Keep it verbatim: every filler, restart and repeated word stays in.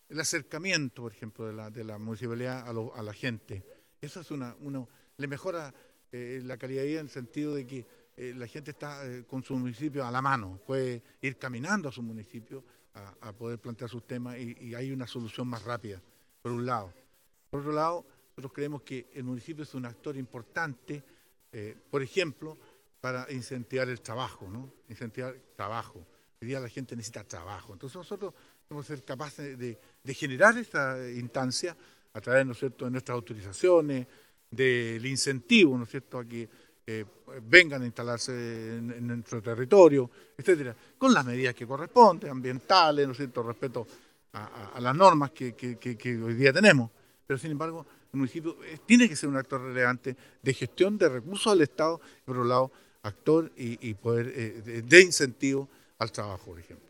el acercamiento, por ejemplo, de la, de la municipalidad a, lo- a la gente. Eso es una, uno, le mejora eh, la calidad de vida en el sentido de que eh, la gente está eh, con su municipio a la mano, puede ir caminando a su municipio a, a poder plantear sus temas y, y hay una solución más rápida, por un lado. Por otro lado, nosotros creemos que el municipio es un actor importante, eh, por ejemplo, para incentivar el trabajo, ¿no? Incentivar trabajo. Hoy día la gente necesita trabajo. Entonces nosotros tenemos que ser capaces de, de generar esta instancia a través, ¿no es cierto?, de nuestras autorizaciones, del incentivo, ¿no es cierto?, a que eh, vengan a instalarse en, en nuestro territorio, etcétera, con las medidas que corresponden, ambientales, ¿no es cierto?, respeto a, a- a las normas que, que- que- que hoy día tenemos. Pero sin embargo, el municipio eh, tiene que ser un actor relevante de gestión de recursos del Estado y por otro lado, actor y, y poder eh, de, de incentivo al trabajo, por ejemplo.